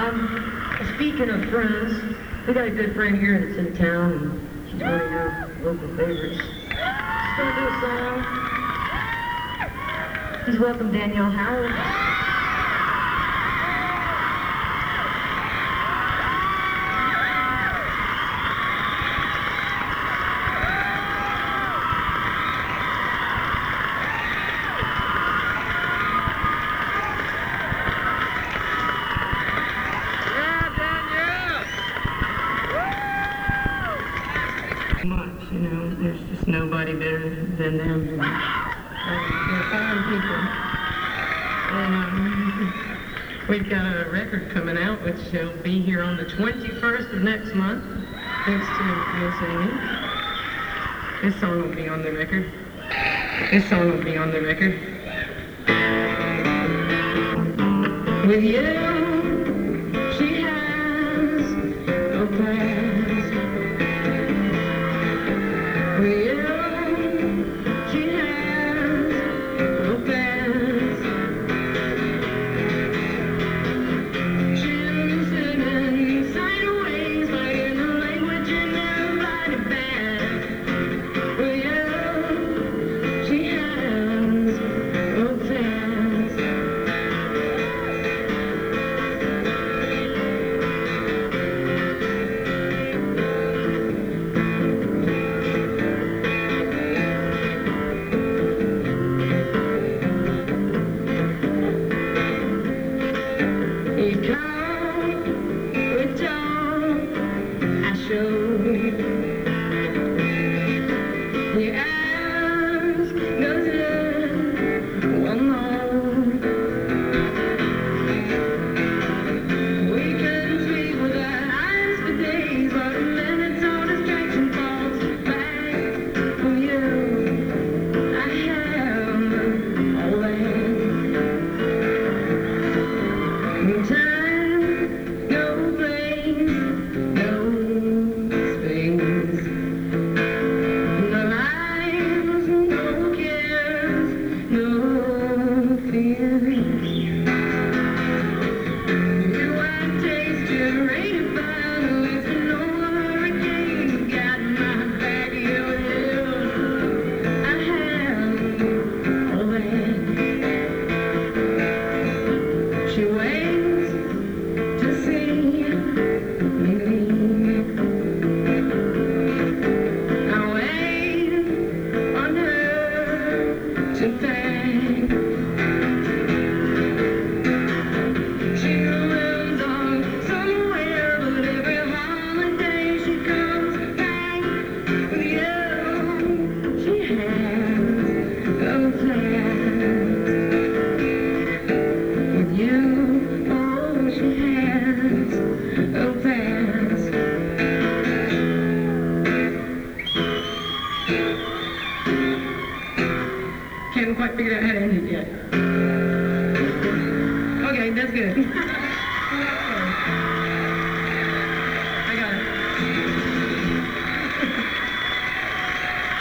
Speaking of friends, we got a good friend here that's in town, and she's one of your local favorites. She's gonna do a song. Please welcome Danielle Howard. Much, you know, there's just nobody better than them. They're fine people. And we've got a record coming out, which will be here on the 21st of next month, thanks to your singing. This song will be on the record. This song will be on the record. With you, she has no plans. With you, she has no plans. She's singing sideways, playing the language in everybody band. With you, she has no plans. You come with John, I show. You ask, does it one more? We can speak with our eyes for days, but in minutes all distraction falls back from you. I have all that. Time